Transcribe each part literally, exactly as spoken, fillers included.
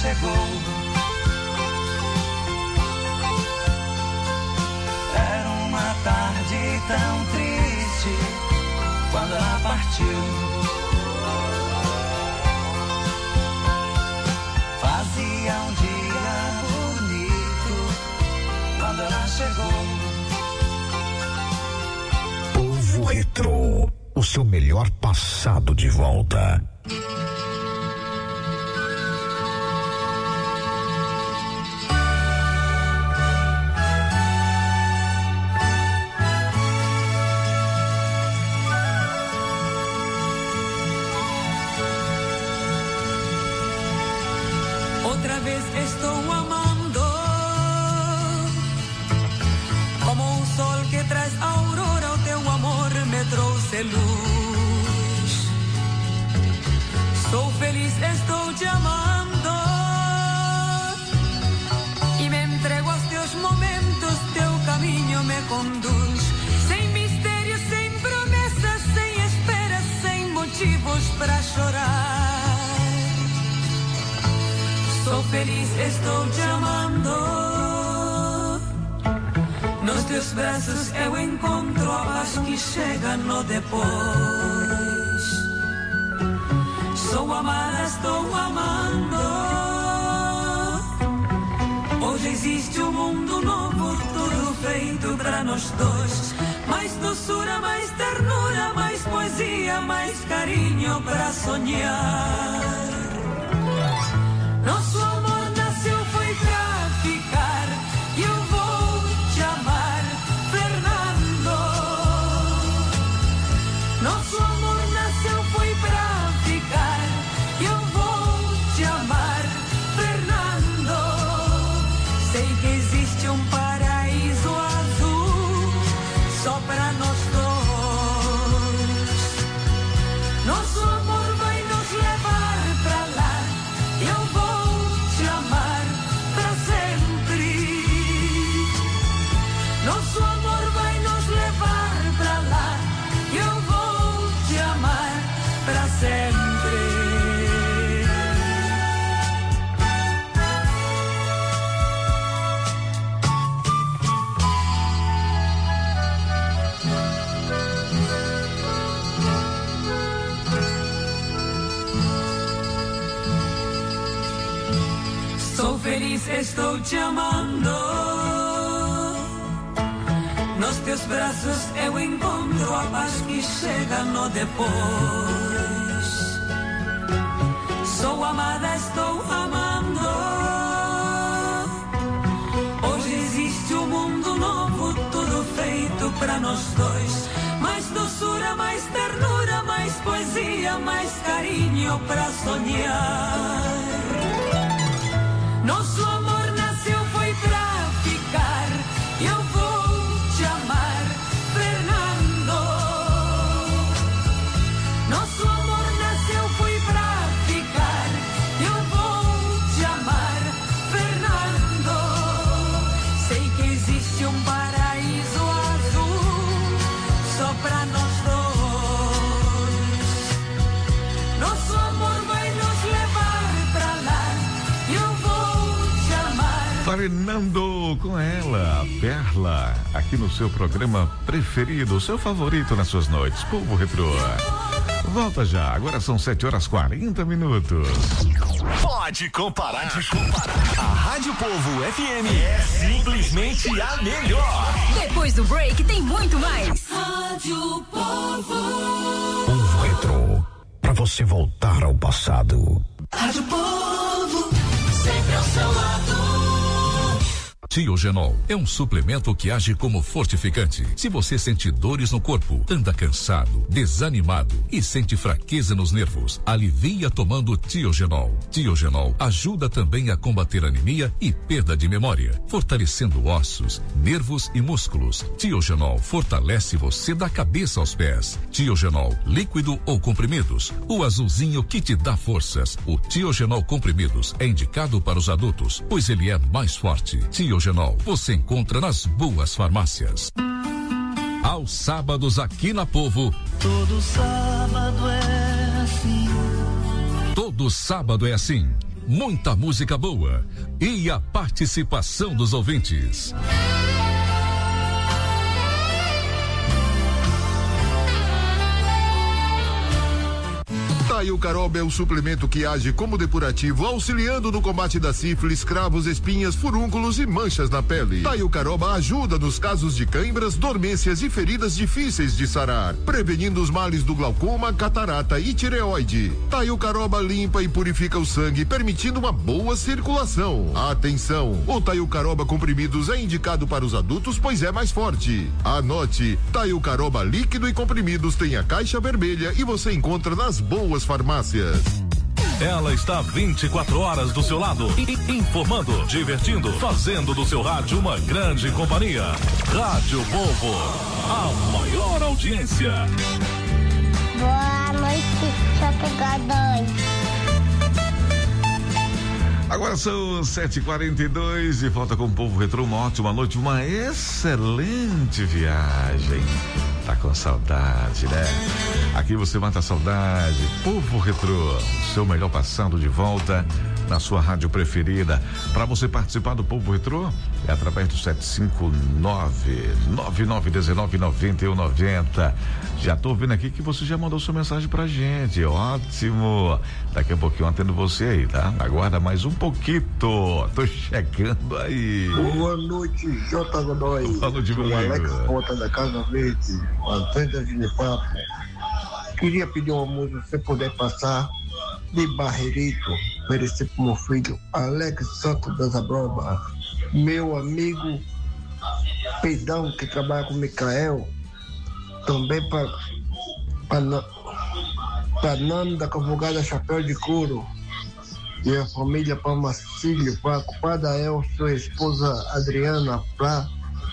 chegou. Era uma tarde tão triste quando ela partiu. Fazia um dia bonito quando ela chegou. Povo Retro, o seu melhor passado de volta. Outra vez estou amando, como um sol que traz aurora, o teu amor me trouxe luz. Sou feliz, estou te amando e me entrego aos teus momentos, teu caminho me conduz. Sem mistério, sem promessas, sem espera, sem motivos pra chorar. Sou feliz, estou te amando. Nos teus braços eu encontro a paz que chega no depois. Sou amada, estou amando. Hoje existe um mundo novo, tudo feito pra nós dois. Mais doçura, mais ternura, mais poesia, mais carinho pra sonhar. Nosso amor nasceu, foi pra ficar, e eu vou te amar, Fernando. Nosso amor nasceu, foi pra ficar, e eu vou te amar, Fernando. Sei que existe um paraíso azul só pra nós dois. Nosso amor vai nos levar pra lá, e eu vou te amar pra sempre. Nosso amor vai nos levar pra lá, e eu vou te amar pra sempre. Sou feliz, estou te amando. Nos teus braços eu encontro a paz que chega no depois. Sou amada, estou amando. Hoje existe um mundo novo, tudo feito pra nós dois. Mais doçura, mais ternura, mais poesia, mais carinho pra sonhar. Nosso amor nasceu, foi pra ficar, e eu vou te amar, Fernando. Nosso amor nasceu, foi pra ficar, e eu vou te amar, Fernando. Sei que existe um paraíso azul só pra nós dois. Nosso amor vai nos levar pra lá, e eu vou te amar. Fernando com ela, Perla, aqui no seu programa preferido, seu favorito nas suas noites, Povo Retrô. Volta já, agora são sete horas quarenta minutos. Pode comparar, Pode comparar. A Rádio Povo F M é simplesmente a melhor. Depois do break tem muito mais. Rádio Povo. Povo Retro, pra você voltar ao passado. Rádio Povo, sempre ao seu lado. Tiogenol é um suplemento que age como fortificante. Se você sente dores no corpo, anda cansado, desanimado e sente fraqueza nos nervos, alivia tomando Tiogenol. Tiogenol ajuda também a combater anemia e perda de memória, fortalecendo ossos, nervos e músculos. Tiogenol fortalece você da cabeça aos pés. Tiogenol, líquido ou comprimidos, o azulzinho que te dá forças. O Tiogenol comprimidos é indicado para os adultos, pois ele é mais forte. Tiogenol você encontra nas boas farmácias. Aos sábados aqui na Povo. Todo sábado é assim. Todo sábado é assim. muita música boa e a participação dos ouvintes. Taio Caroba é o suplemento que age como depurativo, auxiliando no combate da sífilis, cravos, espinhas, furúnculos e manchas na pele. Taio Caroba ajuda nos casos de cãibras, dormências e feridas difíceis de sarar, prevenindo os males do glaucoma, catarata e tireoide. Taio Caroba limpa e purifica o sangue, permitindo uma boa circulação. Atenção, o Taio Caroba comprimidos é indicado para os adultos, pois é mais forte. Anote, Taio Caroba líquido e comprimidos tem a caixa vermelha e você encontra nas boas farmácias. Ela está vinte e quatro horas do seu lado, informando, divertindo, fazendo do seu rádio uma grande companhia. Rádio Povo, a maior audiência. Boa noite, Jogadores. Agora são sete e quarenta e dois e volta com o Povo Retrô. Uma ótima noite, uma excelente viagem. Tá com saudade, né? Aqui você mata a saudade. Povo Retrô, seu melhor passado de volta na sua rádio preferida. Para você participar do Povo Retrô, é através do sete cinco nove, nove nove um nove, nove um nove zero. Já tô vendo aqui que você já mandou sua mensagem pra gente. Ótimo. Daqui a pouquinho eu atendo você aí, tá? Aguarda mais um pouquinho. Tô chegando aí. Boa noite, J. Godoy. Boa noite, meu amigo. Alex Ponta da Casa Verde, Antônio de Papo. Queria pedir uma música, se você puder passar, de Barreirito, oferecer pro meu filho, Alex Santos das Abroba, meu amigo Peidão, que trabalha com o Micael, também para para Nando da Cavalgada Chapéu de Couro, e a família para Marcílio, para a culpada El, sua esposa Adriana, para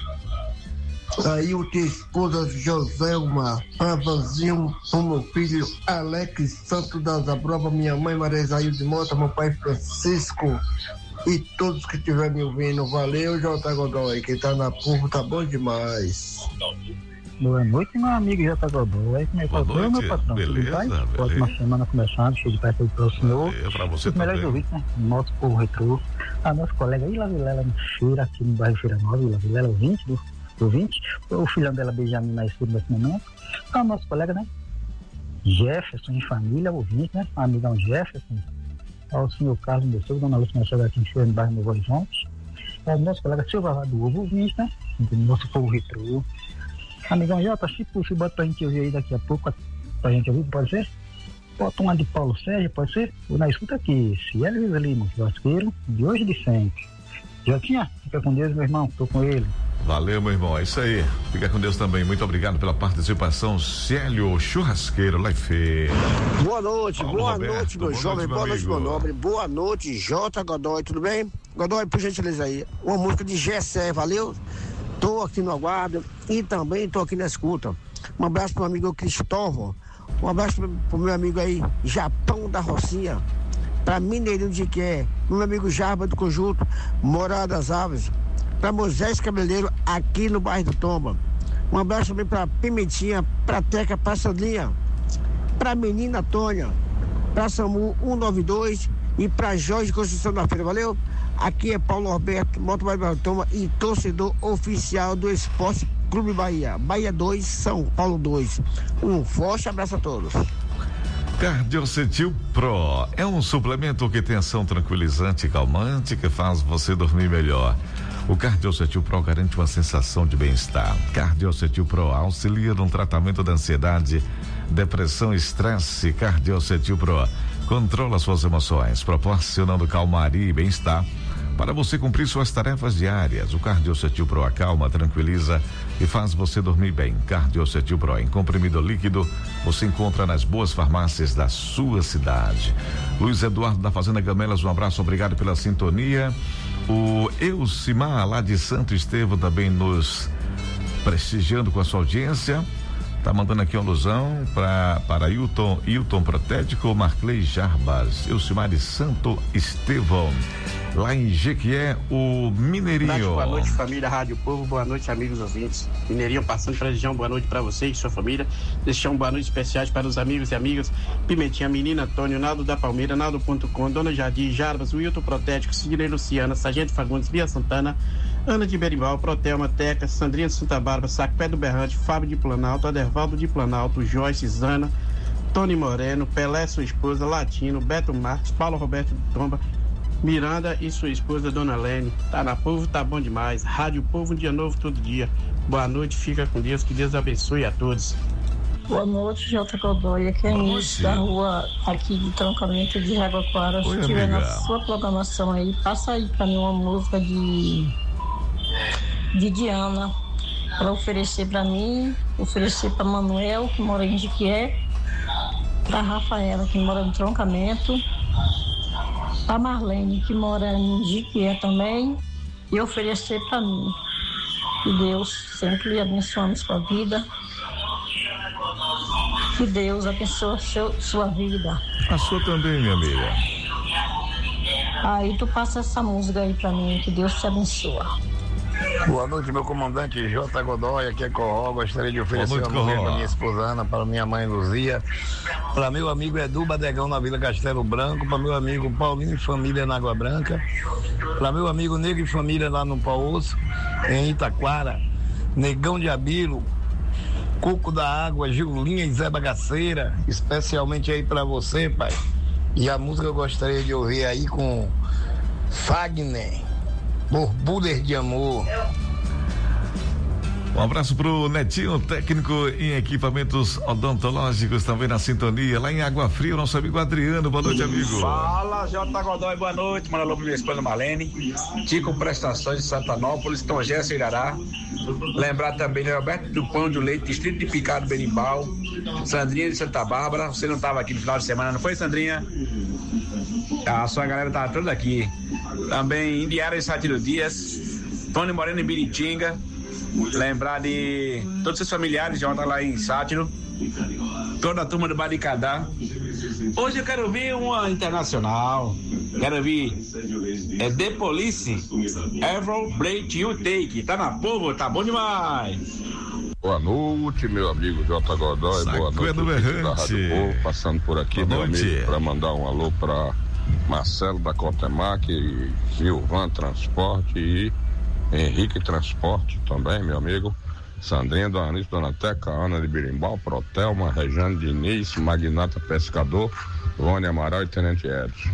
Ailton, esposa Joselma, para Vanzinho, para meu filho Alex Santos das Abroba, minha mãe Maria Isaíl de Mota, meu pai Francisco e todos que estiverem me ouvindo. Valeu, J. Godoy, quem tá na Povo tá bom demais. Boa noite, meu amigo J. Godoy. Como é que tá, meu patrão? Beleza, beleza. Ótima semana começando, cheio de paz para o senhor. É pra você os melhores ouvintes, né? Nosso Povo Retrô. A nossa colega Ila Vilela no Feira, aqui no bairro Feira Nova, Ila Vilela, ouvinte do ouvinte, o filhão dela Benjamin na escuta nesse momento. Então, nosso colega, né? Jefferson de família, ouvinte, né? Amigão Jefferson. Ao senhor Carlos do Sul, dona Lúcia Machado aqui em no bairro Novo Horizonte. Ao nosso colega Silva do Ovo, ouvinte, né? Do nosso Povo Retrô. Amigão Jota, se possível, bota pra gente ouvir aí daqui a pouco, pra gente ouvir, pode ser? Bota uma de Paulo Sérgio, pode ser? Ou na escuta aqui, Cielo Lima, churrasqueiro, de hoje e de sempre. Jotinha, fica com Deus, meu irmão, tô com ele. Valeu, meu irmão, é isso aí. Fica com Deus também. Muito obrigado pela participação. Célio Churrasqueiro, lá em Feira. Boa noite, Paulo boa Roberto, noite, meu boa jovem, noite, boa meu noite, meu amigo. nobre. Boa noite, J. Godoy, tudo bem? Godoy, por gentileza aí, uma música de Gessé, valeu? Tô aqui no aguardo e também tô aqui na escuta. Um abraço pro meu amigo Cristóvão, um abraço pro, pro meu amigo aí, Japão da Rocinha, pra Mineirinho de Qué, meu amigo Jarba do Conjunto, Morada das Aves, pra Moisés Cabeleiro, aqui no bairro do Tomba. Um abraço também pra Pimentinha, pra Teca, pra Sandrinha, pra Menina Tônia, pra Samu cento e noventa e dois e pra Jorge Construção da Feira, valeu? Aqui é Paulo Roberto, Moto Bairro do Tomba e torcedor oficial do Esporte Clube Bahia. Bahia dois, São Paulo dois. Um forte abraço a todos. Cardiocetil Pro é um suplemento que tem ação tranquilizante e calmante que faz você dormir melhor. O Cardiocetil Pro garante uma sensação de bem-estar. Cardiocetil Pro auxilia no tratamento da ansiedade, depressão e estresse. Cardiocetil Pro controla suas emoções, proporcionando calmaria e bem-estar para você cumprir suas tarefas diárias. O Cardiocetil Pro acalma, tranquiliza e faz você dormir bem. Cardiocetil Pro em comprimido líquido você encontra nas boas farmácias da sua cidade. Luiz Eduardo da Fazenda Gamelas, um abraço, obrigado pela sintonia. O Eucimar lá de Santo Estevão também nos prestigiando com a sua audiência. Tá mandando aqui uma alusão pra, para Hilton, Hilton Protético, Marcley Jarbas, Elcimari Santo Estevão, lá em Jequié, o Mineirinho. Boa noite, família Rádio Povo, boa noite, amigos ouvintes. Mineirinho passando para a região, boa noite para você e sua família. Deixar um boa noite especiais para os amigos e amigas Pimentinha, Menina, Antônio, Naldo da Palmeira, Naldo ponto com, Dona Jardim, Jarbas, Wilton Protético, Sidney Luciana, Sargento Fagundes, Bia Santana, Ana de Berimbau, Protelma, Teca, Sandrinha de Santa Bárbara, Sacpé do Berrante, Fábio de Planalto, Adervaldo de Planalto, Joyce Zana, Tony Moreno, Pelé, sua esposa, Latino, Beto Marques, Paulo Roberto de Tomba, Miranda e sua esposa, Dona Lene. Tá na Povo, tá bom demais. Rádio Povo, um dia novo todo dia. Boa noite, fica com Deus, que Deus abençoe a todos. Boa noite, Jota Godoy, aqui é Início da rua aqui de Troncamento de Jaguaquara. Se tiver na sua programação aí, passa aí pra mim uma música de de Diana para oferecer para mim, oferecer para Manuel, que mora em Jiquié, para Rafaela, que mora no Troncamento, para Marlene, que mora em Jiquié também, e oferecer para mim. Que Deus sempre lhe abençoe a sua vida. Que Deus abençoe seu, sua vida. A sua também, minha amiga. Aí tu passa essa música aí para mim, que Deus te abençoe. Boa noite, meu comandante J. Godoy, aqui é Corró. Gostaria de oferecer noite, uma música para minha esposa Ana, para minha mãe Luzia, para meu amigo Edu Badegão na Vila Castelo Branco, para meu amigo Paulinho e família na Água Branca, para meu amigo Negro e família lá no Pauosso, em Itaquara, Negão de Abilo, Coco da Água, Julinha e Zé Bagaceira, especialmente aí para você, pai. E a música eu gostaria de ouvir aí com Fagner, Borbulhas de Amor. Um abraço pro Netinho, técnico em equipamentos odontológicos, também na sintonia, lá em Água Fria, o nosso amigo Adriano. Boa noite, amigo. Fala, J. Godoy, boa noite. Manda alô pra minha esposa Marlene, Tico Prestações de Santanópolis, Tom Gerson Irará. Lembrar também de Roberto do Pão de Leite, Distrito de Picado, Berimbau, Sandrinha de Santa Bárbara. Você não estava aqui no final de semana, não foi, Sandrinha? A sua galera tava toda aqui. Também Indiara e Satiro Dias, Tony Moreno e Biritinga. Lembrar de todos os familiares de ontem lá em Sátiro, toda a turma do Baricadá. Hoje eu quero ouvir uma internacional. Quero ouvir é The Police, Every Break You Take. Tá na Povo, tá bom demais. Boa noite, meu amigo J. Godoy. Saco boa noite, do da Rádio Povo, passando por aqui, boa meu noite. Amigo, para mandar um alô para Marcelo da Cotemac, Gilvan Transporte e Henrique Transporte também, meu amigo. Sandrinha do Anísio, Dona Teca, Ana de Birimbau, Protelma, Rejane Diniz, Magnata Pescador, Vônia Amaral e Tenente Edson.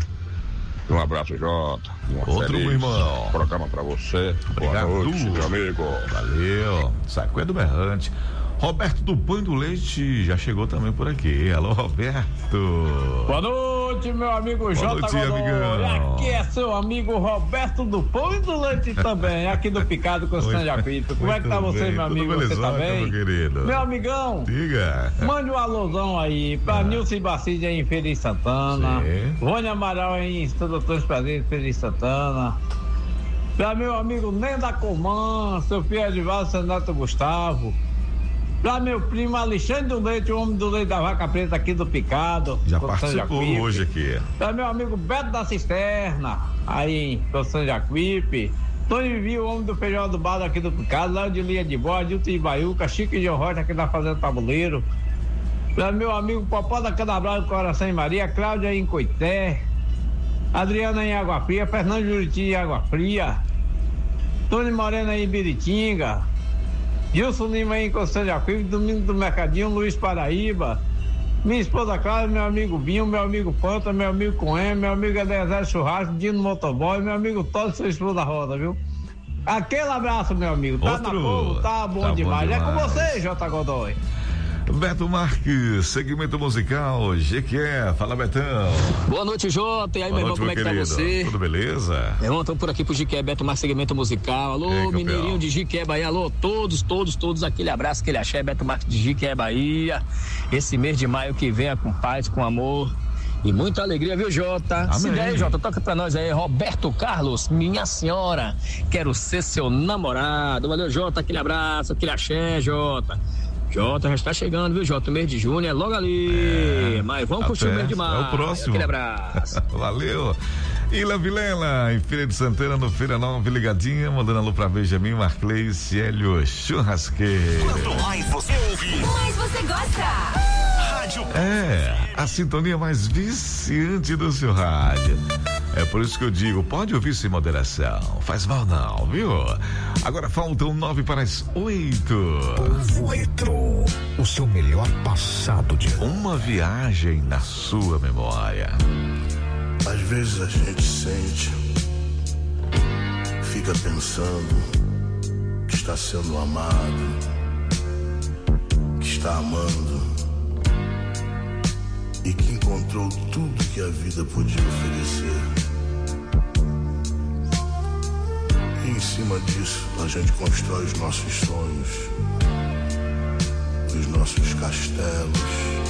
Um abraço, Jota. Um Outro, meu irmão. Programa pra você. Obrigado. Boa noite, meu amigo. Valeu. Saco é do Berrante. Roberto do Pão do Leite já chegou também por aqui. Alô, Roberto. Boa noite, meu amigo J. Godoy. Aqui é seu amigo Roberto do Pão e do Leite também, aqui do Picado com o Sanjaquito. Como é que tá você, meu amigo? Tudo você tá bem? Meu querido. Meu amigão. Diga. Mande um alôzão aí pra ah. Nilce Bacide em Feliz Santana. Vônia Amaral em Santo Antônio Prazer, Feliz Santana. Pra meu amigo Nenda Comã, seu filho Edivaldo Senato Gustavo. Pra meu primo Alexandre do Leite, o homem do leite da vaca preta aqui do Picado. Já participou hoje aqui. Pra meu amigo Beto da Cisterna, aí em Constância Jacuípe. Tony Vivi, o homem do feijão do bar aqui do Picado. Léo de Linha de Bode, Dilton de Baiuca, Chico de Rocha aqui na Fazenda Tabuleiro. Pra meu amigo Popó da Canabral do Coração em Maria, Cláudia em Coité. Adriana em Água Fria, Fernando Juriti em Água Fria. Tony Moreno em Biritinga. Gilson Lima em Constância de Aquíve, Domingo do Mercadinho, Luiz Paraíba, minha esposa Clara, meu amigo Vinho, meu amigo Panta, meu amigo Coen, meu amigo Eliezer Churrasco, Dino Motoboy, meu amigo Todo, sua esposa Roda, viu? Aquele abraço, meu amigo. Tá Outro... na Povo, tá bom, tá demais. bom demais. É com você, J. Godoy. Beto Marques, segmento musical, Jequié, fala Betão. Boa noite, Jota, e aí, Boa meu irmão, como é que querido. Tá você? Tudo beleza? Meu irmão, estamos por aqui pro Jequié, Beto Marques, segmento musical. Alô, aí, Mineirinho de Jequié, Bahia, alô, todos, todos, todos, aquele abraço, aquele axé, Beto Marques de Jequié, Bahia. Esse mês de maio que venha com paz, com amor e muita alegria, viu, Jota? Amém. Se der aí, Jota, toca pra nós aí, Roberto Carlos, minha senhora, quero ser seu namorado. Valeu, Jota, aquele abraço, aquele axé, Jota. Jota já está chegando, viu, Jota? O mês de junho é logo ali. É, Mas vamos curtir o mês de maio. É o próximo. Aquele abraço. Valeu. Ilha Vilela, em Feira de Santana, no Feira Nova, ligadinha, mandando alô pra Benjamin, Marclay, Ciélio, Churrasqueiro. Quanto mais você ouve, mais você gosta. Rádio. É, a sintonia mais viciante do seu rádio. É por isso que eu digo, pode ouvir sem moderação, faz mal não, viu? Agora faltam nove para as oito. Povo Retro, o seu melhor passado de uma viagem na sua memória. Às vezes a gente sente, fica pensando que está sendo amado, que está amando e que encontrou tudo que a vida podia oferecer. E em cima disso a gente constrói os nossos sonhos, os nossos castelos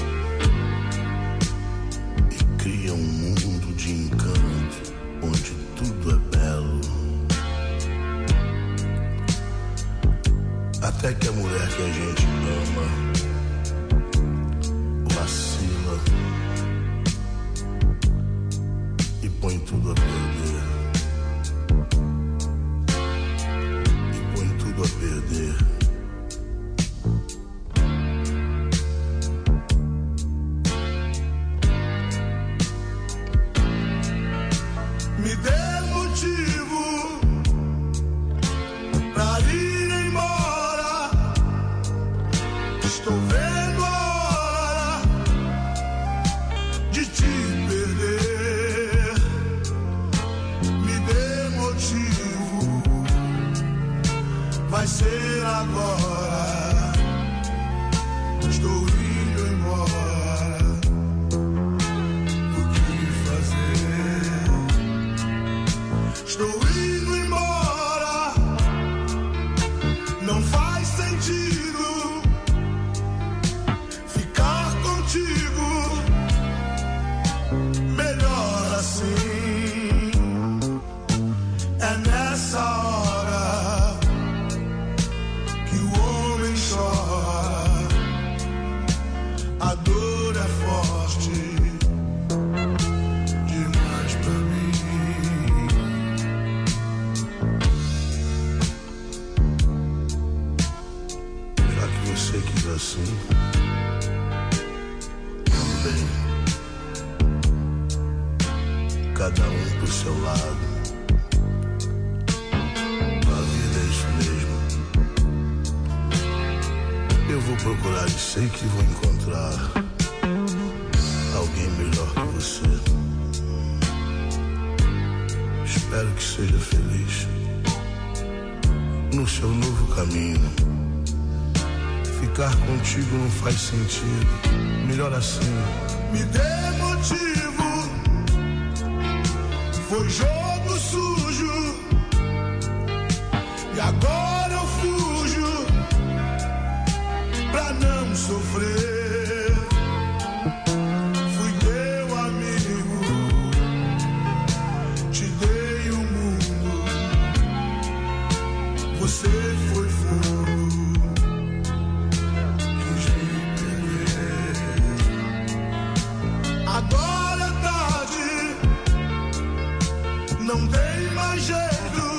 e cria um mundo de encanto, onde tudo é belo. Até que a mulher que a gente ama vacila e põe tudo a perder. E põe tudo a perder. Me dê motivo pra ir embora. Estou vendo a hora de te perder. Me dê motivo, vai ser agora. Estou indo embora. O que fazer? Estou indo embora. Não faz sentido ficar contigo. Melhor assim. É nessa hora que o homem chora. A dor é forte demais pra mim. Já que você quis assim, tudo bem. Cada um pro seu lado. A vida é isso mesmo. Eu vou procurar e sei que vou encontrar alguém melhor que você. Espero que seja feliz no seu novo caminho. Ficar contigo não faz sentido. Melhor assim. Me dê motivo. Foi jogo sujo e agora eu fujo pra não sofrer. Fui teu amigo, te dei o mundo. Você foi fogo, quis me perder. Agora é tarde, não tem mais jeito.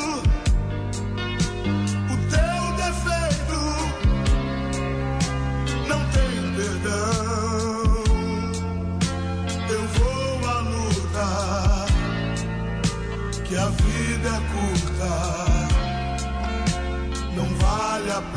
O teu defeito não tem perdão. Eu vou à luta, que a vida é curta. Não vale a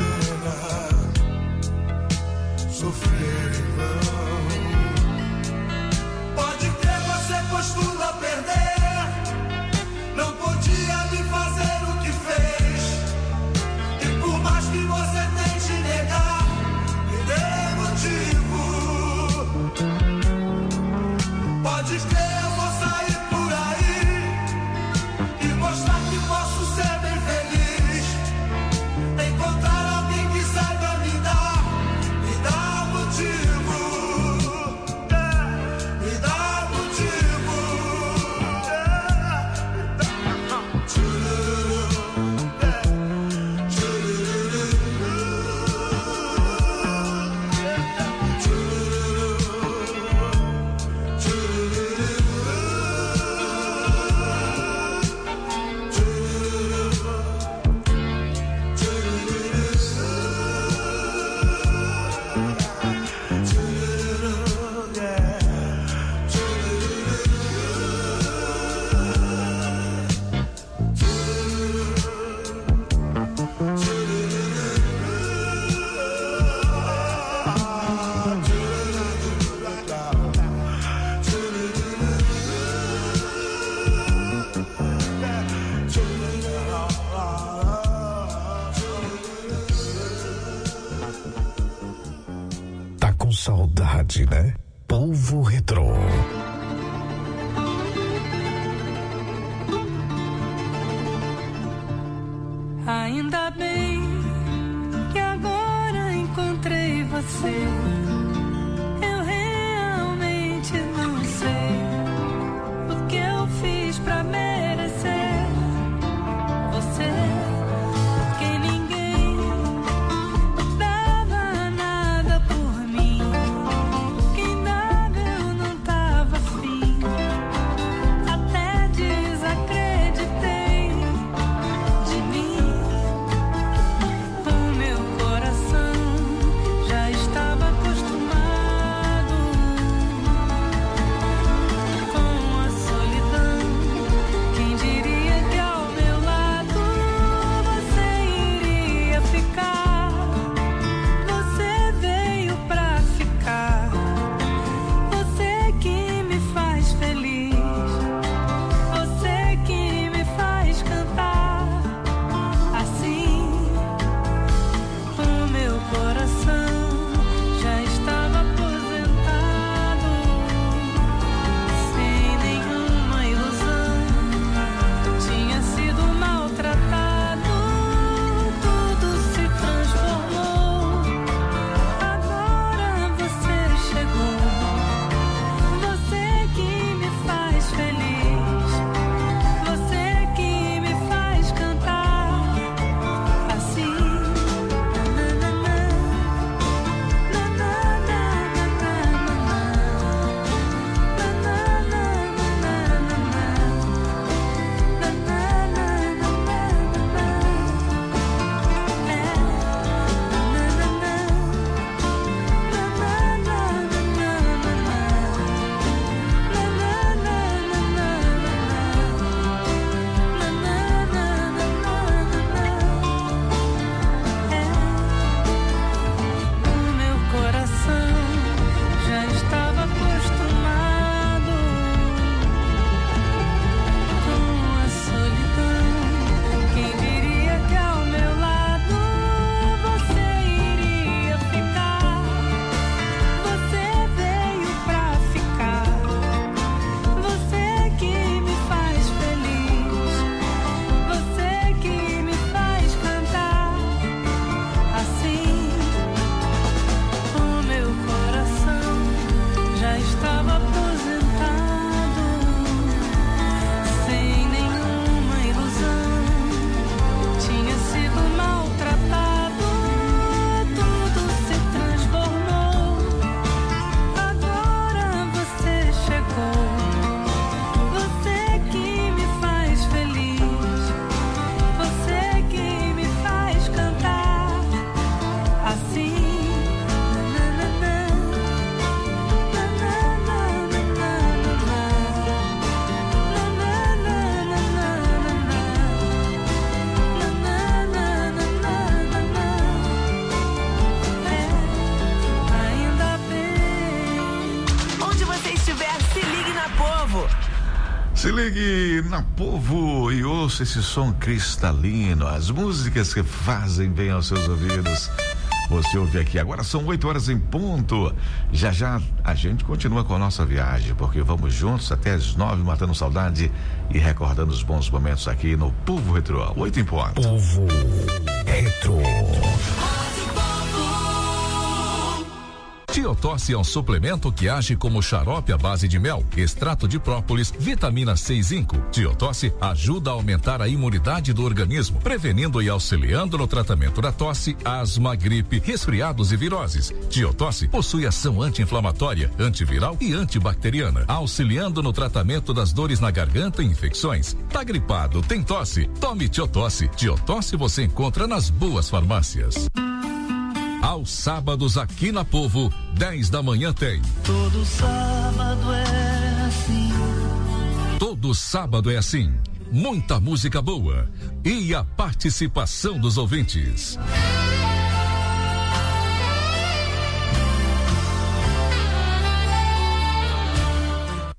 pena sofrer em vão. Pode ter, você pôs tudo a perder. Não podia me fazer o que fez. E por mais que você tente negar, me dê motivo. Pode crer, eu vou sair por aí e mostrar que posso ser saudade, né? Povo Retrô. Ainda bem que agora encontrei você. Eu realmente não sei o que eu fiz pra merecer você. Porque ninguém dava nada por mim. Quem dava eu não tava afim. Até desacreditei de mim. O meu coração já estava acostumado com a solidão. Quem diria que ao meu lado você iria ficar? Você veio pra ficar. Você que me faz feliz. Você que me faz cantar assim. O meu coração já estava aposentado, sem nenhuma ilusão. Tinha sido maltratado, tudo se transformou. Agora você chegou. Você que me faz feliz. Você que me faz cantar assim. O meu coração já estava acostumado com a solidão. Quem diria que ao meu lado você iria ficar? Você veio pra ficar. Você que me faz feliz. Você que me faz cantar assim. O meu coração já estava aposentado, sem nenhuma ilusão. Tinha sido maltratado, tudo se transformou. Agora você chegou. Você que me faz feliz. Você que me faz cantar assim. Ainda bem. Onde você estiver, se ligue na Povo. Se ligue na Povo e ouça esse som cristalino, as músicas que fazem bem aos seus ouvidos. Você ouve aqui, agora são oito horas em ponto. Já já a gente continua com a nossa viagem, porque vamos juntos até as nove, matando saudade e recordando os bons momentos aqui no Povo Retrô. Oito em ponto. Povo Retrô. Tiotosse é um suplemento que age como xarope à base de mel, extrato de própolis, vitamina C e zinco. Tiotosse ajuda a aumentar a imunidade do organismo, prevenindo e auxiliando no tratamento da tosse, asma, gripe, resfriados e viroses. Tiotosse possui ação anti-inflamatória, antiviral e antibacteriana, auxiliando no tratamento das dores na garganta e infecções. Tá gripado, tem tosse? Tome Tiotosse. Tiotosse você encontra nas boas farmácias. Aos sábados aqui na Povo, dez da manhã tem. Todo sábado é assim. Todo sábado é assim. Muita música boa e a participação dos ouvintes.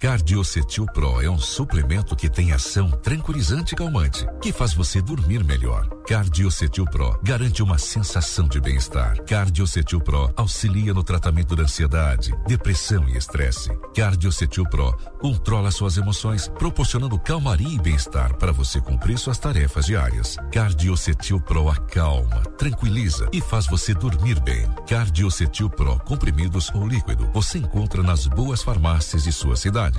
Cardiocetil Pro é um suplemento que tem ação tranquilizante e calmante, que faz você dormir melhor. Cardiocetil Pro garante uma sensação de bem-estar. Cardiocetil Pro auxilia no tratamento da ansiedade, depressão e estresse. Cardiocetil Pro controla suas emoções, proporcionando calmaria e bem-estar para você cumprir suas tarefas diárias. Cardiocetil Pro acalma, tranquiliza e faz você dormir bem. Cardiocetil Pro, comprimidos ou líquido, você encontra nas boas farmácias de sua cidade.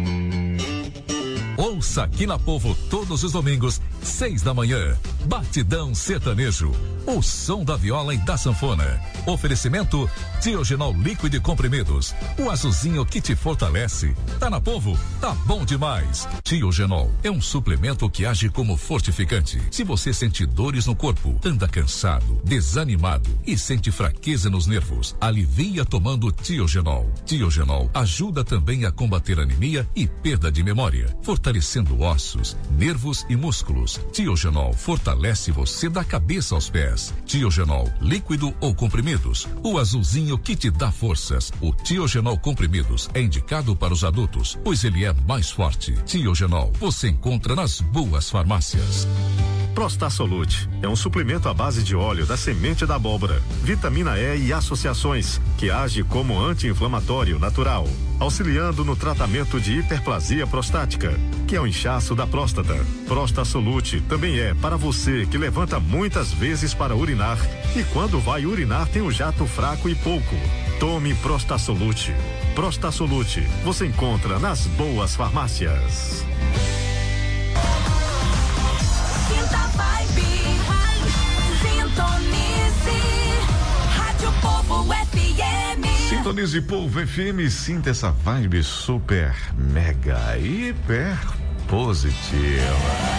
Ouça aqui na Povo todos os domingos, seis da manhã. Batidão Sertanejo. O som da viola e da sanfona. Oferecimento Tiogenol líquido e comprimidos. O azulzinho que te fortalece. Tá na Povo? Tá bom demais. Tiogenol é um suplemento que age como fortificante. Se você sente dores no corpo, anda cansado, desanimado e sente fraqueza nos nervos, alivia tomando Tiogenol. Tiogenol ajuda também a combater anemia e perda de memória, fortalecendo ossos, nervos e músculos. Tiogenol fortalece você da cabeça aos pés. Tiogenol, líquido ou comprimidos. O azulzinho que te dá forças. O Tiogenol comprimidos é indicado para os adultos, pois ele é mais forte. Tiogenol, você encontra nas boas farmácias. Prostasolute é um suplemento à base de óleo da semente da abóbora, vitamina E e associações, que age como anti-inflamatório natural, auxiliando no tratamento de hiperplasia prostática, que é o inchaço da próstata. Prostasolute também é para você que levanta muitas vezes para urinar e quando vai urinar tem um jato fraco e pouco. Tome Prostasolute. Prostasolute você encontra nas boas farmácias. Sinta a vibe, sintonize, Rádio Povo F M. Sintonize Povo F M, sinta essa vibe super, mega, hiper positiva.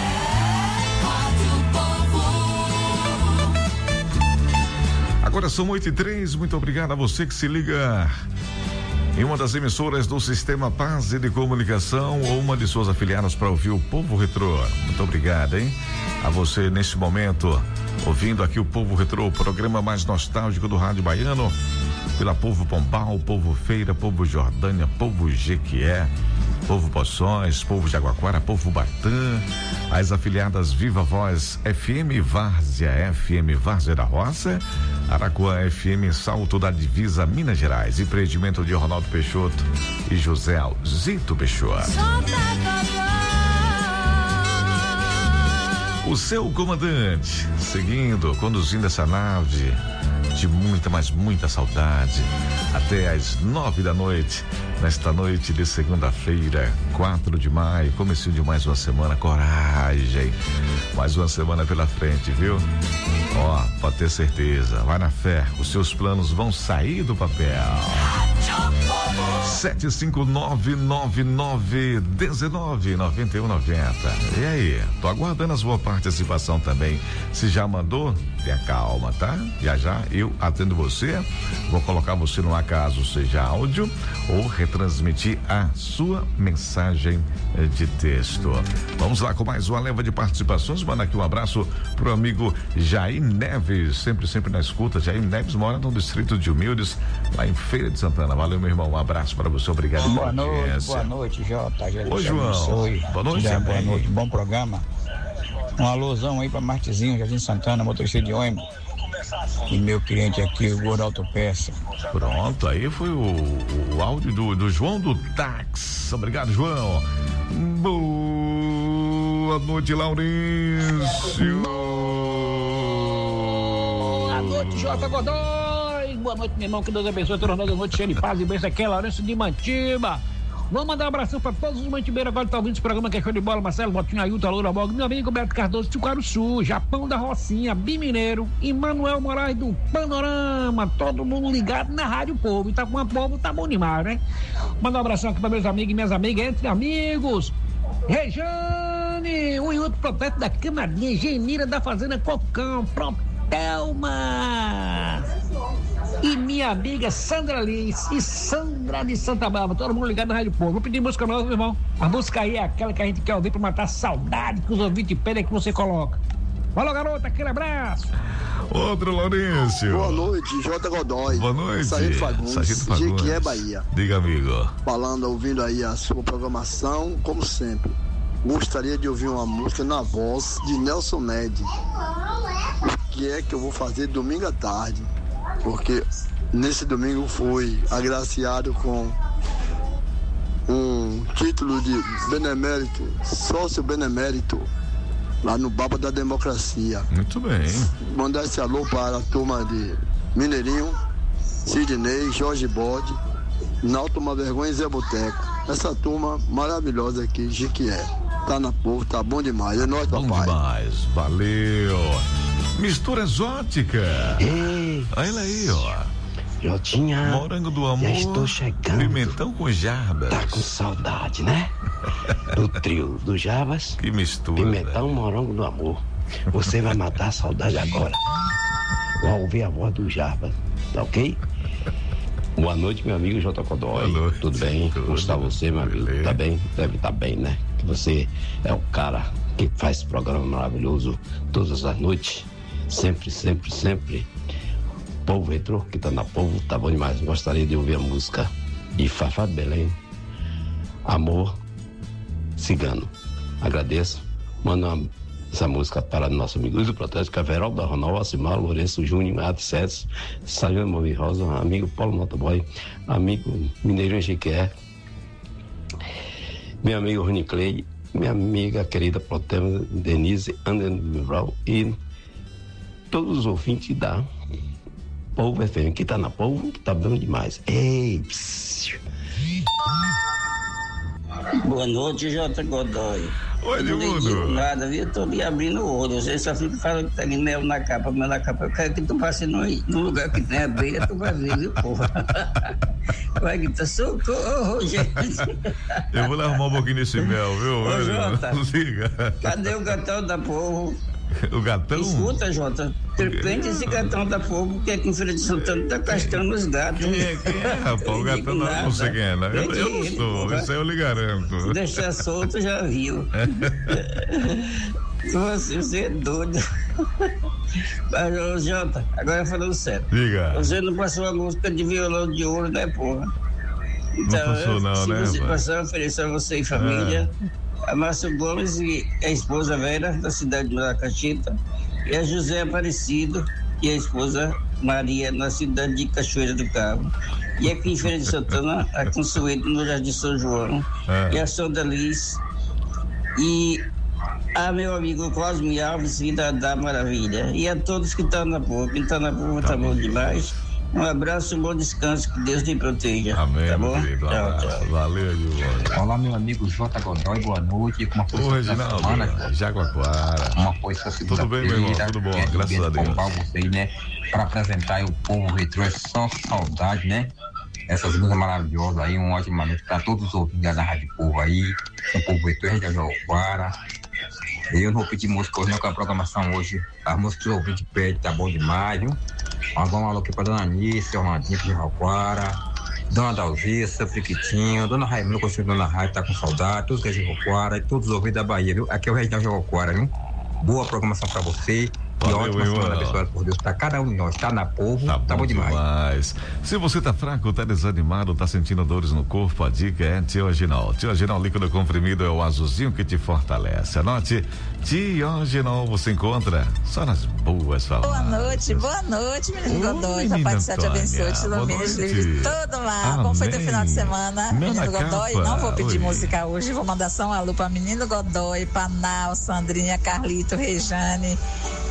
Agora são oito e três, muito obrigado a você que se liga em uma das emissoras do Sistema Base de Comunicação ou uma de suas afiliadas para ouvir o Povo Retrô. Muito obrigado, hein? A você neste momento, ouvindo aqui o Povo Retrô, o programa mais nostálgico do rádio baiano, pela Povo Pombal, Povo Feira, Povo Jordânia, Povo Jequié, Povo Poções, Povo Jaguaquara, Povo Batã, as afiliadas Viva Voz F M, Várzea F M, Várzea da Roça, Araquã F M, Salto da Divisa, Minas Gerais, empreendimento de Ronaldo Peixoto e José Alzito Peixoto. O seu comandante, seguindo, conduzindo essa nave de muita, mas muita saudade, até às nove da noite, nesta noite de segunda-feira, quatro de maio, comecinho de mais uma semana, coragem, mais uma semana pela frente, viu? Ó, pode ter certeza, vai na fé, os seus planos vão sair do papel. sete cinco nove nove nove um nove nove um nove zero. E aí, tô aguardando a sua participação também. Se já mandou, tenha calma, tá? Já já eu atendo você, vou colocar você no acaso, seja áudio ou retransmitir a sua mensagem de texto. Vamos lá com mais uma leva de participações. Manda aqui um abraço pro amigo Jair Neves, sempre, sempre na escuta. Jair Neves mora no distrito de Humildes, lá em Feira de Santana. Valeu, meu irmão, um abraço para você, obrigado. Boa noite, boa noite, Jota. Oi, João. Boa noite, Já, boa noite, bom programa. Um alôzão aí para Martizinho, Jardim Santana, motorista de ônibus. E meu cliente aqui, o Gordo Autopeça. Pronto, aí foi o, o áudio do, do João do Táxi. Obrigado, João. Boa noite, Laurício. Boa noite, Jota Godoy. Boa noite, meu irmão. Que Deus abençoe toda a noite cheia de paz e bênção. Aqui é Lourenço de Mantiba. Vamos mandar um abração para todos os mantibeiros agora que estão ouvindo esse programa que é show de bola. Marcelo, Botinho, Ailton, Loura, Bog, meu amigo Beto Cardoso, Tucaro Sul, Japão da Rocinha, Bimineiro, Emanuel Moraes do Panorama, todo mundo ligado na Rádio Povo. E tá com a Povo, tá bom demais, né? Mandar um abração aqui para meus amigos e minhas amigas, entre amigos. Rejane, o Iuto Proteto da Camadinha, Genira da Fazenda Cocão, Propelma. E minha amiga Sandra Lins e Sandra de Santa Bárbara, todo mundo ligado na Rádio Povo. Vou pedir música nova, meu irmão. A música aí é aquela que a gente quer ouvir pra matar a saudade que os ouvintes pedem que você coloca. Falou, garoto, aquele abraço. Outro, Laurício. Boa noite, J. Godoy. Boa noite. Sargento Fagundes, Sargento Fagundes. Jequié, Bahia. Diga, amigo. Falando, ouvindo aí a sua programação, como sempre. Gostaria de ouvir uma música na voz de Nelson Ned. O que é que eu vou fazer domingo à tarde? Porque nesse domingo fui agraciado com um título de benemérito, sócio benemérito, lá no Baba da Democracia. Muito bem. Mandar esse alô para a turma de Mineirinho, Sidney, Jorge Bode, Nalto Uma Vergonha e Zé Boteco. Essa turma maravilhosa aqui, Jequié. Tá na povo, tá bom demais. É nóis, papai. Bom demais, valeu. Mistura exótica. Ei. Olha aí, ó. Jotinha. Morango do amor. Já estou chegando. Pimentão com jarbas. Tá com saudade, né? Do trio do Jarbas. Que mistura. Pimentão, morango do amor. Você vai matar a saudade agora. Ao ouvir a voz do Jarbas. Tá ok? Boa noite, meu amigo J. Godoy. Boa noite. Tudo bem? Como está você, meu amigo? Tá bem? Deve estar bem, né? Você é o cara que faz esse programa maravilhoso todas as noites. Sempre, sempre, sempre. Povo Retrô, que tá na povo, tá bom demais. Gostaria de ouvir a música de Fafá de Belém, Amor Cigano. Agradeço. Manda uma, essa música para nosso amigo Luiz do Protesto, Caveral da Ronaldo, Alcimar, Lourenço, Júnior, Ato César, Sargento Movi Rosa, amigo Paulo Motoboy, amigo Mineiro Jequié, meu amigo Rony Clay, minha amiga querida Protema Denise Anderson e todos os ouvintes da Povo F M, que tá na Povo, que tá bom demais. Ei, psiu. Boa noite, J. Godoy. Oi, não Edmundo. Nada, viu? Eu tô me abrindo o olho. Você só fica falando que tá de mel na capa, mel na capa. Eu quero que tu passe no, no lugar que tem abelha, tu vai ver, viu, porra? Vai que tá socorro, gente. Eu vou lá arrumar um pouquinho desse mel, viu? Ô, Jota, siga. Cadê o gatão da Povo? O gatão? Escuta, Jota, prende esse gatão da Povo, porque aqui em Feira de Santana tá castrando os gatos. Quem é, quem é, rapaz? O gatão não, não sei quem é, né? Eu, eu não sou, isso aí eu lhe garanto. Deixar solto, já viu. Você, você é doido. Mas, ô, Jota, agora falando sério. Diga. Você não passou a música de violão de ouro, né, porra? Então, não passou não, se né? você pai? passar, oferecer a você e família, é. a Márcio Gomes e a esposa Vera, da cidade de Maracachita, e a José Aparecido e a esposa Maria, na cidade de Cachoeira do Cabo. E aqui em Feira de Santana, a Consuelo, no Jardim São João, é. e a Sonda Liz, e a meu amigo Cosme Alves, vida da Maravilha, e a todos que estão na boca. Quem está na boca tá, tá bom demais. Um abraço, um bom descanso, que Deus te proteja. Amém, tá bom? Querido, um tchau, tchau. Valeu, Gilberto. Olá, meu amigo J. Godoy, boa noite. Com uma Ô, Reginaldo, semana, Jaguaquara. Uma coisa Tudo bem, meu irmão? Tudo bom, graças a Deus. Vocês, né? Para apresentar o povo retrô, é só saudade, né? Essas músicas maravilhosas aí, uma ótima noite para todos os ouvintes da Rádio Povo aí, o povo retrô, de Jaguaquara. Eu não vou pedir música hoje, não, com a programação hoje. As músicas que os ouvintes pedem, tá bom demais, viu? Mas vamos lá aqui pra Dona Anice, Orlandinho de Jaguaquara, Dona Dalzissa, Friquitinho, Dona Raimundo, construindo Dona Raia, tá com saudade, todos que é de Jaguaquara e todos os ouvintes da Bahia, viu? Aqui é o Reginaldo de Jaguaquara, viu? Boa programação pra você. E ótima semana abençoada por Deus para cada um de nós. Tá na povo, tá, tá bom, bom demais. demais. Se você tá fraco, tá desanimado, tá sentindo dores no corpo, a dica é Tiogenol. Tiogenol líquido comprimido é o azulzinho que te fortalece. Anote, Tiogenol você encontra só nas boas farmácias. Boa noite, boa noite, menino Godoy. Papai do céu te abençoe, te ilumine, te livre de todo mal. Amém. Como foi teu final de semana, Meu menino Godoy? Capa. Não vou pedir Oi. música hoje, vou mandar só um alô pra menino Godoy, Panal, Sandrinha, Carlito, Rejane,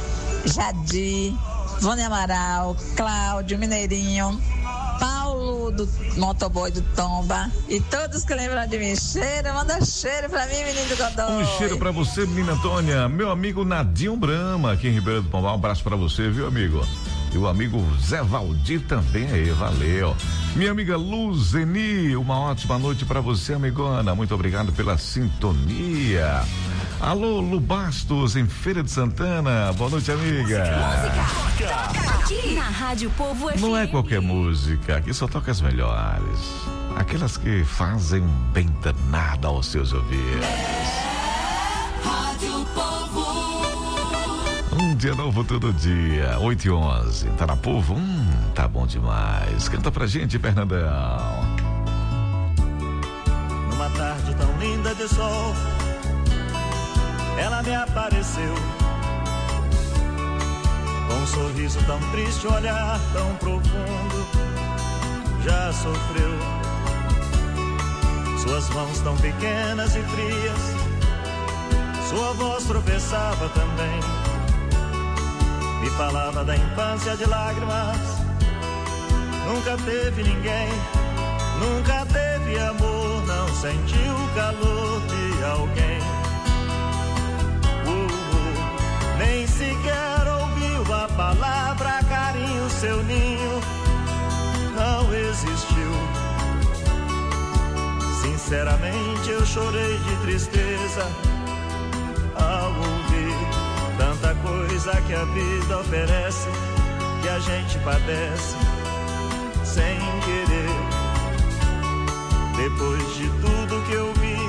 Jadi, Vônia Amaral, Cláudio, Mineirinho, Paulo do Motoboy do Tomba e todos que lembram de mim. Cheiro, manda cheiro pra mim, menino Godoy. Um cheiro pra você, menina Antônia. Meu amigo Nadinho Brama, aqui em Ribeiro do Pombal. Um abraço pra você, viu, amigo? E o amigo Zé Valdir também aí, valeu. Minha amiga Luzeni, uma ótima noite pra você, amigona. Muito obrigado pela sintonia. Alô, Lu Bastos, em Feira de Santana. Boa noite, amiga. Música. Toca aqui na Rádio Povo F M. Não é qualquer música, aqui só toca as melhores. Aquelas que fazem um bem danado aos seus ouvidos. É Rádio Povo. dia novo todo dia, oito e onze. Tá na Povo? Hum, tá bom demais. Canta pra gente, Fernandão. Numa tarde tão linda de sol, ela me apareceu, com um sorriso tão triste, um olhar tão profundo. Já sofreu, suas mãos tão pequenas e frias, sua voz tropeçava também, me falava da infância de lágrimas. Nunca teve ninguém, nunca teve amor, não sentiu o calor de alguém. Uh, uh, nem sequer ouviu a palavra carinho, seu ninho não existiu. Sinceramente eu chorei de tristeza ao ouvir tanta coisa que a vida oferece, que a gente padece sem querer. Depois de tudo que eu vi,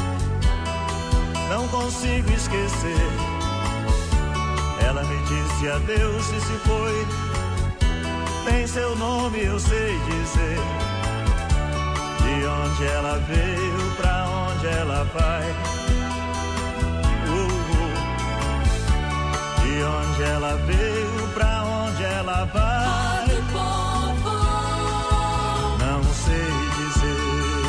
não consigo esquecer. Ela me disse adeus e se foi. Nem seu nome eu sei dizer. De onde ela veio, pra onde ela vai. Uh, uh. De onde ela veio, pra onde ela vai. Não sei dizer.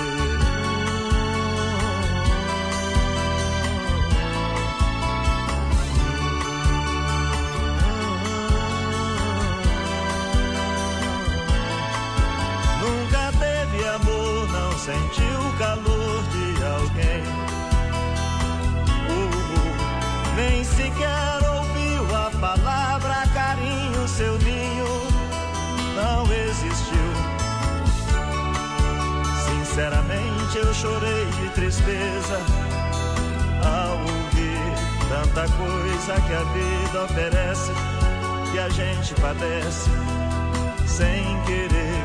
Nunca teve amor, não sentiu o calor de alguém. Uh, uh. Nem sequer ouviu a palavra carinho, seu ninho não existiu. Sinceramente eu chorei de tristeza ao ouvir tanta coisa que a vida oferece, que a gente padece sem querer.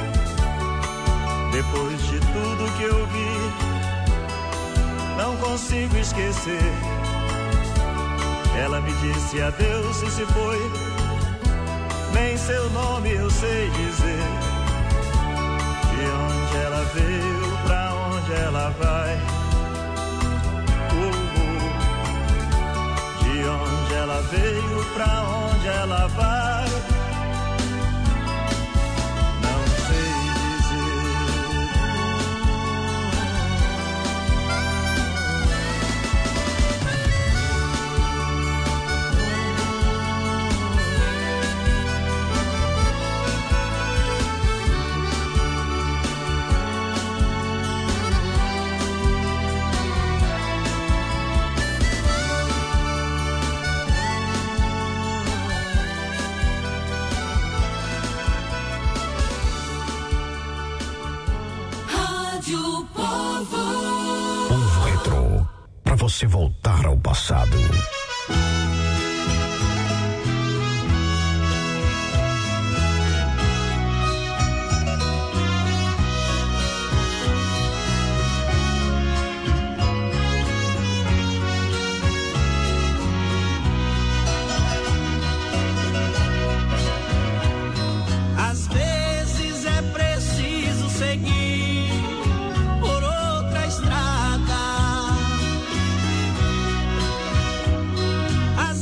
Depois de tudo que eu vi, não consigo esquecer. Ela me disse adeus e se foi. Nem seu nome eu sei dizer. De onde ela veio, pra onde ela vai. Uh, uh. De onde ela veio, pra onde ela vai. Não sei você voltar ao passado. Às vezes é preciso seguir por outra estrada. Às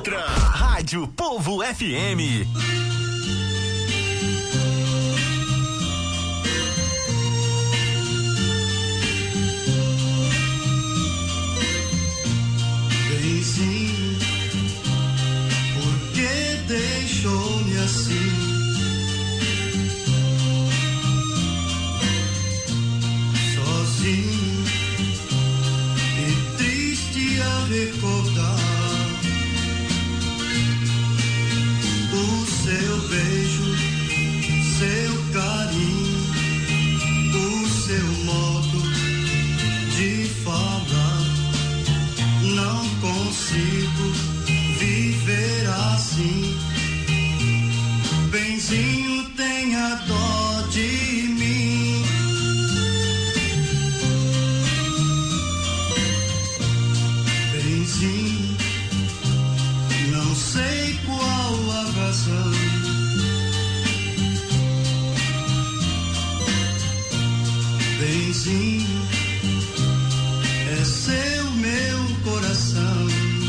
outra. Rádio Povo F M. Benzinho, por que deixou-me assim? Sozinho e triste a recordar o seu beijo, seu carinho, o seu modo de falar. Não consigo viver assim. Benzinho, tenha dó de mim. Benzinho, não sei qual a razão. Benzinho, é seu meu coração.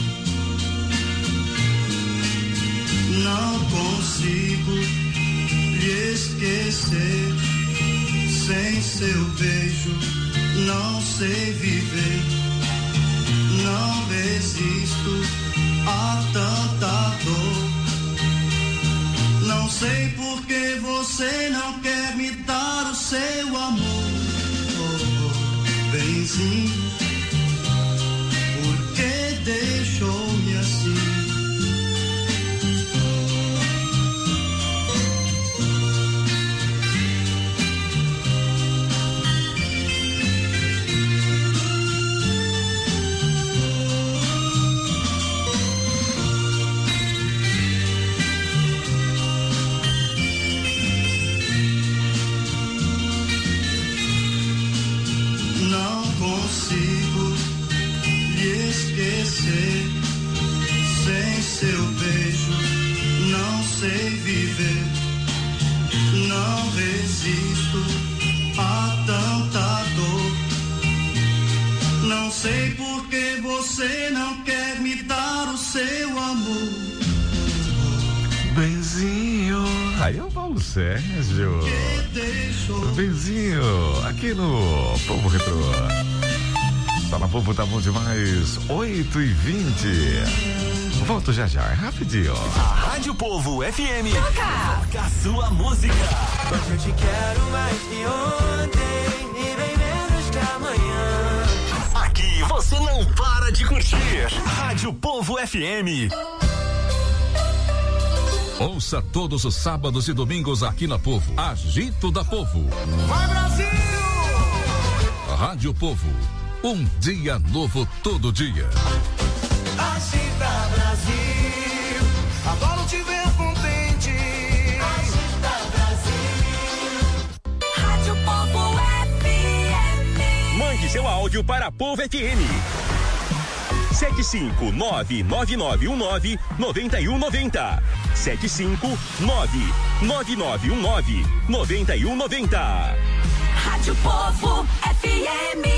Não consigo lhe esquecer. Sem seu beijo não sei viver. Não resisto a tanta dor. Não sei por que você não quer me dar o seu amor. Oh, oh, benzinho, por que deixou-me assim? Consigo lhe esquecer. Sem seu beijo não sei viver. Não resisto a tanta dor. Não sei por que você não quer me dar o seu amor. Benzinho. Aí é o Paulo Sérgio. Benzinho, aqui no Povo Retrô. Tá na Povo, tá bom demais. oito e vinte. Volto já já, é rapidinho. A Rádio Povo F M. Toca a sua música. Hoje eu te quero mais que ontem e bem menos que amanhã. Aqui você não para de curtir. Rádio Povo F M. Ouça todos os sábados e domingos aqui na Povo. Agito da Povo. Vai, Brasil! Rádio Povo. Um dia novo todo dia. Agita, Brasil. Adoro te ver contente. Agita, Brasil. Rádio Povo F M. Mande seu áudio para Povo F M. sete cinco nove nove nove um nove nove um nove zero. sete cinco nove nove nove um nove nove um nove zero. Rádio Povo F M.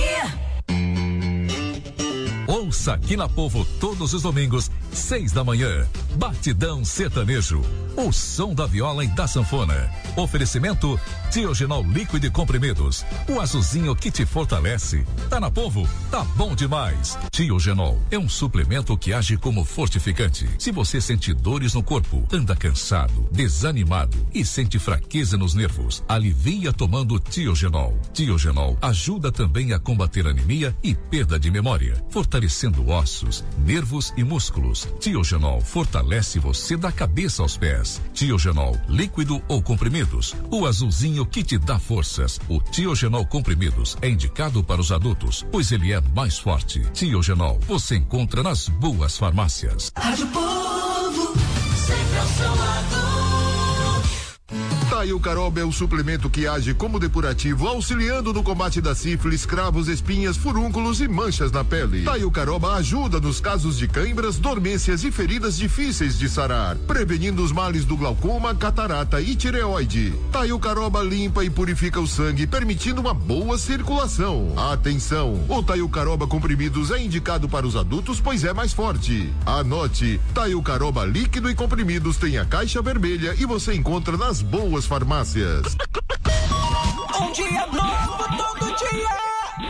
Ouça aqui na Povo todos os domingos, seis da manhã. Batidão Sertanejo. O som da viola e da sanfona. Oferecimento Tiogenol líquido e comprimidos. O azulzinho que te fortalece. Tá na Povo? Tá bom demais. Tiogenol é um suplemento que age como fortificante. Se você sente dores no corpo, anda cansado, desanimado e sente fraqueza nos nervos, alivia tomando Tiogenol. Tiogenol ajuda também a combater anemia e perda de memória, fortalecendo ossos, nervos e músculos. Tiogenol fortalece você da cabeça aos pés. Tiogenol líquido ou comprimidos. O azulzinho que te dá forças. O Tiogenol comprimidos é indicado para os adultos, pois ele é mais forte. Tiogenol você encontra nas boas farmácias. Rádio Povo, sempre ao seu lado. Tá Tail Caroba é o suplemento que age como depurativo, auxiliando no combate da sífilis, cravos, espinhas, furúnculos e manchas na pele. Tail Caroba ajuda nos casos de cãibras, dormências e feridas difíceis de sarar, prevenindo os males do glaucoma, catarata e tireoide. Tail Caroba limpa e purifica o sangue, permitindo uma boa circulação. Atenção, o Tail Caroba comprimidos é indicado para os adultos, pois é mais forte. Anote, Tail Caroba líquido e comprimidos tem a caixa vermelha e você encontra nas boas farmácias. Um dia novo, todo dia.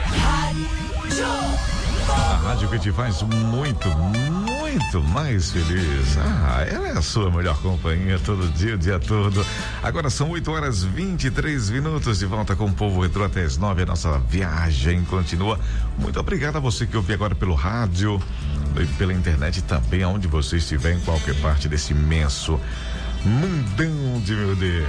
A rádio que te faz muito, muito mais feliz. Ah, ela é a sua melhor companhia todo dia, o dia todo. Agora são oito horas e vinte e três minutos, de volta com o Povo Retrô até as nove. A nossa viagem continua. Muito obrigado a você que ouve agora pelo rádio e pela internet também, aonde você estiver, em qualquer parte desse imenso mundão de meu Deus.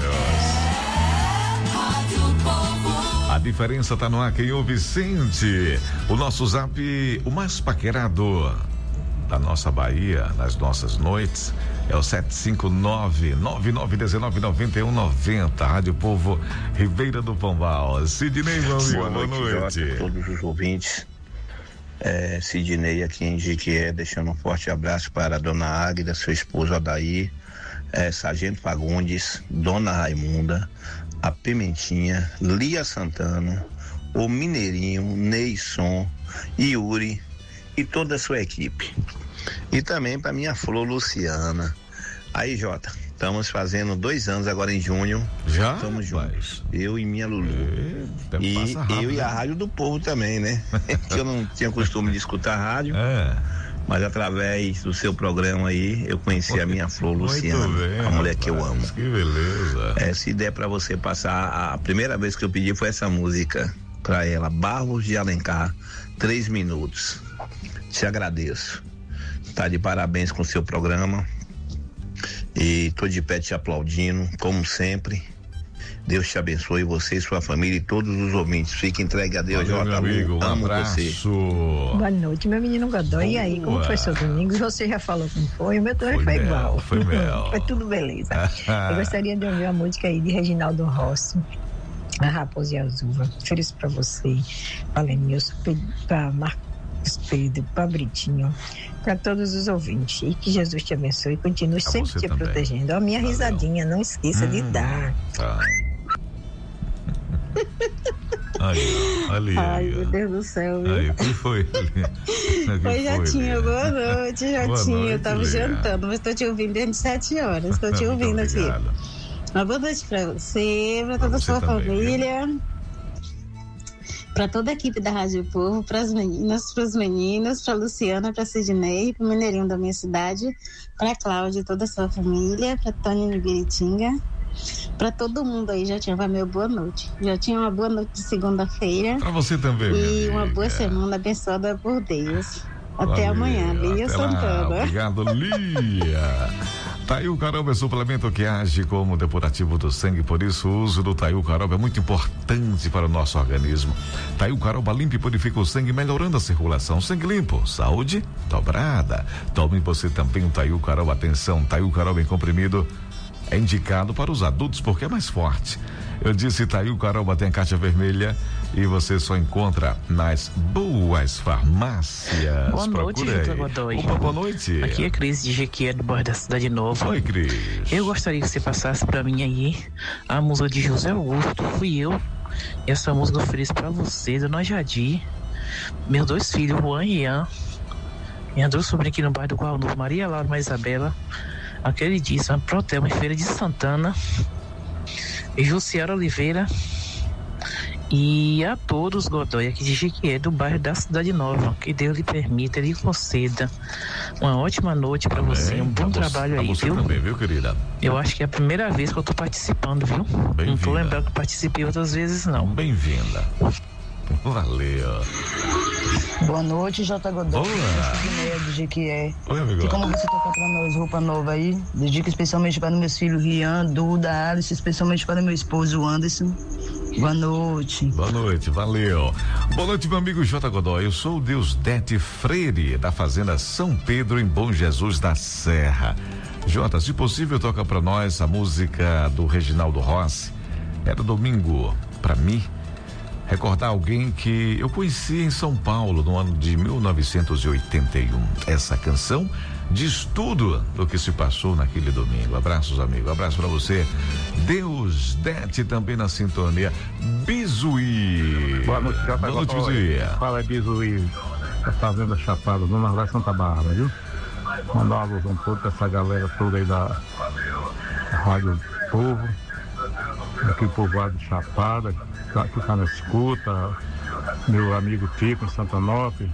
A diferença tá no ar, quem ouve sente. O nosso zap, o mais paquerado da nossa Bahia, nas nossas noites, é o sete cinco nove, nove nove um nove, nove um nove zero. Rádio Povo, Ribeira do Pombal. Sidney, meu amigo, boa noite. Boa noite a todos os ouvintes. É, Sidney aqui em Jiquié, deixando um forte abraço para a dona Águida, seu esposo Adair, é, Sargento Fagundes, dona Raimunda, a Pimentinha, Lia Santana, o Mineirinho, Neisson, Yuri e toda a sua equipe. E também para minha flor Luciana. Aí, Jota, estamos fazendo dois anos agora em junho. Já? Estamos juntos. Eu e minha Lulu. É, e rápido, eu e a Rádio do Povo também, né? Que eu não tinha costume de escutar rádio. É. Mas através do seu programa aí, eu conheci a minha flor Luciana, bem, a mulher rapaz, que eu amo. Que beleza. É, se der pra você passar, a primeira vez que eu pedi foi essa música pra ela, Barros de Alencar, três minutos. Te agradeço. Tá de parabéns com o seu programa. E tô de pé te aplaudindo, como sempre. Deus te abençoe, você e sua família e todos os ouvintes. Fique entregue a Deus, Valeu, Jota. Amigo, um amo abraço. você. Boa noite, meu menino Godoy. E aí, como foi seu domingo? Você já falou como foi? O meu também foi, foi mel, igual. Foi mel. Foi tudo beleza. Eu gostaria de ouvir a música aí de Reginaldo Rossi, A Raposa e a Azuva. Feliz pra você, pra Lenilson, pra Marcos Pedro, pra Britinho, para todos os ouvintes. E que Jesus te abençoe e continue a sempre te também. protegendo. A minha Valeu. risadinha, não esqueça hum, de dar. Tá. Aí, ali, Ai, meu Deus do céu, viu? Aí, o que foi? Oi, Jatinho, boa noite, Jatinho. Eu tava Lia. jantando, mas tô te ouvindo desde sete horas. Tô te ouvindo aqui. Uma boa noite pra você, pra toda a sua também, família. Viu? Pra toda a equipe da Rádio Povo, pras meninas, pros meninos, pra Luciana, pra Sidney, pro Mineirinho da minha cidade, pra Cláudia e toda a sua família, pra Tônia Nibiritinga. Pra todo mundo aí, já tinha meu boa noite. Já tinha uma boa noite de segunda-feira. Pra você também, E uma boa semana abençoada por Deus. Até Valeu. amanhã, Lia Até Santana. Lá. Obrigado, Lia. Tail Caroba é suplemento que age como depurativo do sangue, por isso o uso do Tail Caroba é muito importante para o nosso organismo. Tail Caroba limpa e purifica o sangue, melhorando a circulação. Sangue limpo, saúde dobrada. Tome você também o Tail Caroba. Atenção, Tail Caroba em comprimido é indicado para os adultos porque é mais forte. Eu disse, Tail Caroba tem a caixa vermelha e você só encontra nas boas farmácias. Boa noite, Vitor Godoy. Opa, boa noite. Aqui é Cris de Jequié, do bairro da Cidade Nova. Oi, Cris. Eu gostaria que você passasse pra mim aí a música de José Augusto, Fui Eu. E essa música eu ofereço pra você, dona Jadi, meus dois filhos, Juan e Ian, minha duas sobrinhas aqui no bairro do Qual Novo, Maria Laura e Maria Isabela, a queridíssima Protelma Feira de Santana, e Jussiara Oliveira, e a todos, Godoy, aqui de Jequié, do bairro da Cidade Nova. Que Deus lhe permita, lhe conceda uma ótima noite pra você, um bom trabalho aí, você viu? Também, viu, querida? Eu acho que é a primeira vez que eu tô participando, viu? Não tô lembrando que participei outras vezes, não. Bem-vinda. Valeu. Boa noite, J. Godoy. Olá. De Jequié. Oi, amigo. Tem como você tocar pra nós roupa nova aí? Dedico especialmente para meus filhos Rian, Duda, Alice, especialmente para meu esposo Anderson. Boa noite. Boa noite, valeu. Boa noite, meu amigo J. Godoy. Eu sou o Deusdete Freire, da Fazenda São Pedro, em Bom Jesus da Serra. Jota, se possível, toca pra nós a música do Reginaldo Rossi. Era domingo, pra mim, recordar alguém que eu conheci em São Paulo no ano de mil novecentos e oitenta e um. Essa canção diz tudo do que se passou naquele domingo. Abraços, amigo. Abraço pra você. Deusdete também na sintonia. Bizuí. Boa noite, Jota. Boa noite, Bizuí. Fala, Bizuí. Da Fazenda Chapada, Dona Rui Santa Bárbara, viu? Mandar uma alusão toda pra essa galera toda aí da, da Rádio Povo, aqui povoado de Chapada, que tá na escuta, meu amigo Tico em Santanópolis,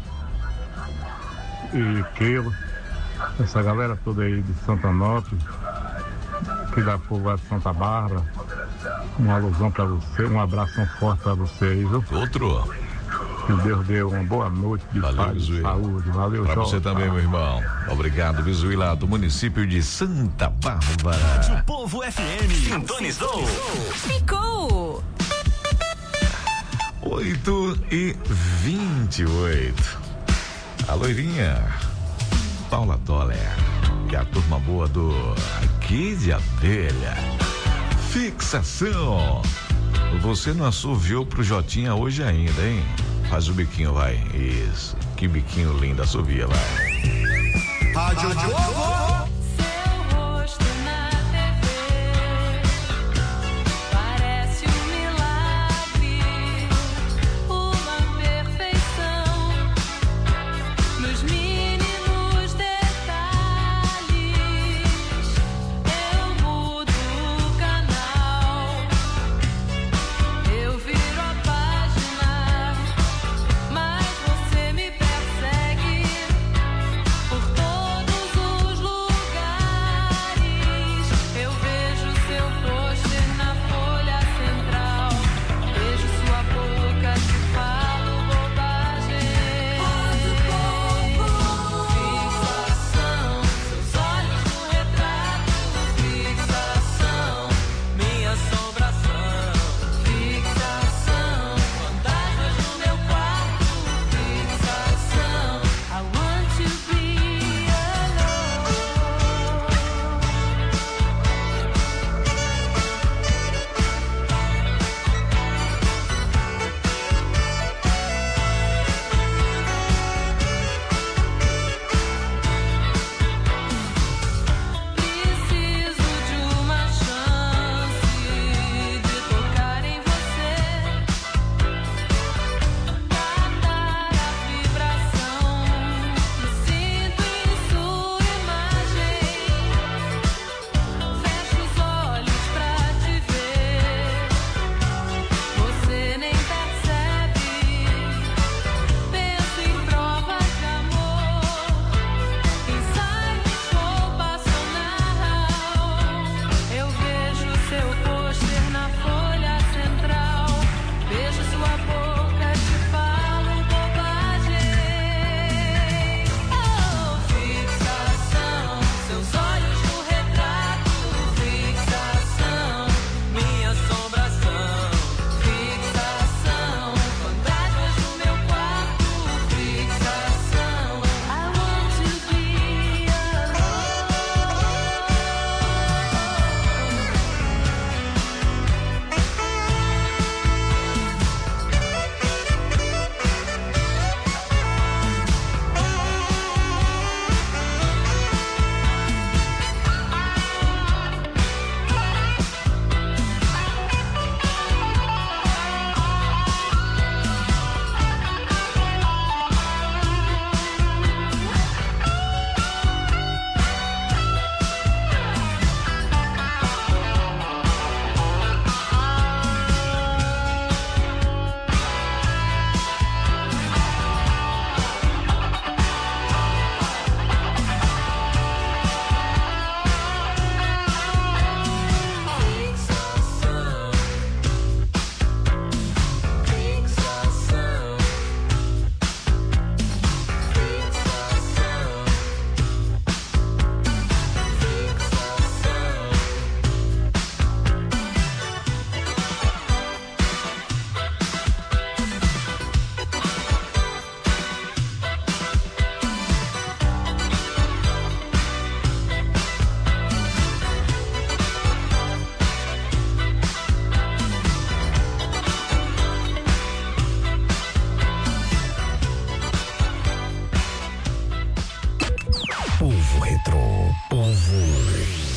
e Queiro, essa galera toda aí de Santanópolis, aqui da povoado de Santa Bárbara, uma alusão pra você, um abração forte pra você aí, viu? Outro. Que Deus deu uma boa noite de valeu, paz, de saúde. Valeu, pra Jorge. você também, meu irmão. Obrigado, Bizuí, lá do município de Santa Bárbara. Rádio Povo F M. Sintonizou. Ficou. oito e vinte e oito. A loirinha Paula Toller e a turma boa do Aqui de Abelha. Fixação. Você não assoviou pro Jotinha hoje ainda, hein? Faz o biquinho, vai. Isso. Que biquinho lindo, assovia, vai. Rádio Povo. Por todos os lugares.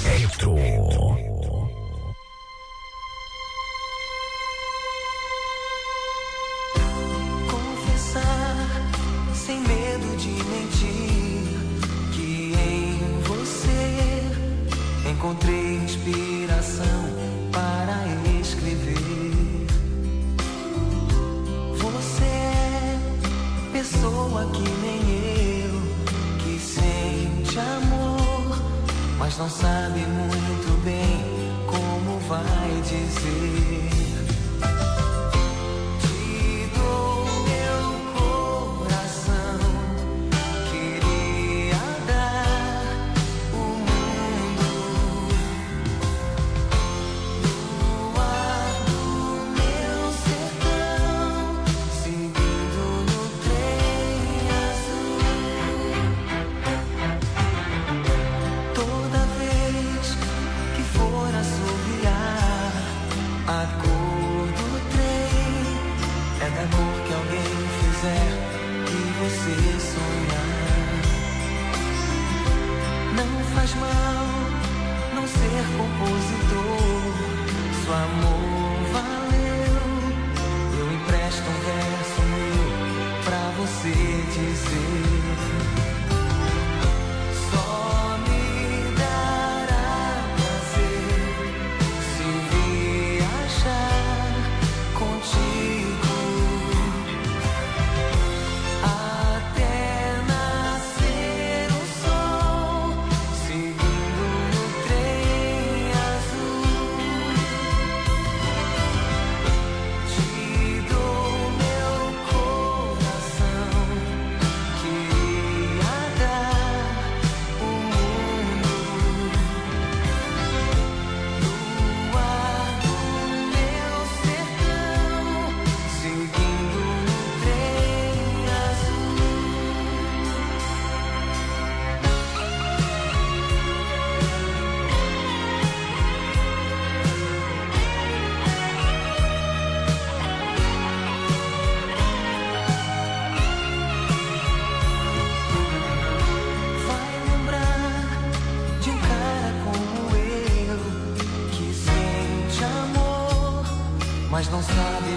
Retro. Confessar sem medo de mentir que em você encontrei inspiração para escrever. Você é pessoa que nem eu, que sente amor, mas não sabe muito bem como vai dizer. Te dou meu coração, queria dar o mundo, luar do meu sertão, seguindo no trem azul. Toda vez que for assobiar, a cor do trem é da cor que alguém fizer e você sonhar. Não faz mal não ser compositor, se o amor valeu, eu empresto um verso meu pra você dizer. Só me dará prazer se viajar contigo até nascer o sol, seguindo no trem azul. Te dou meu coração, queria dar o mundo, luar do meu sertão, seguindo no trem azul. Vai lembrar de um cara como eu, que sente amor, mas não sabe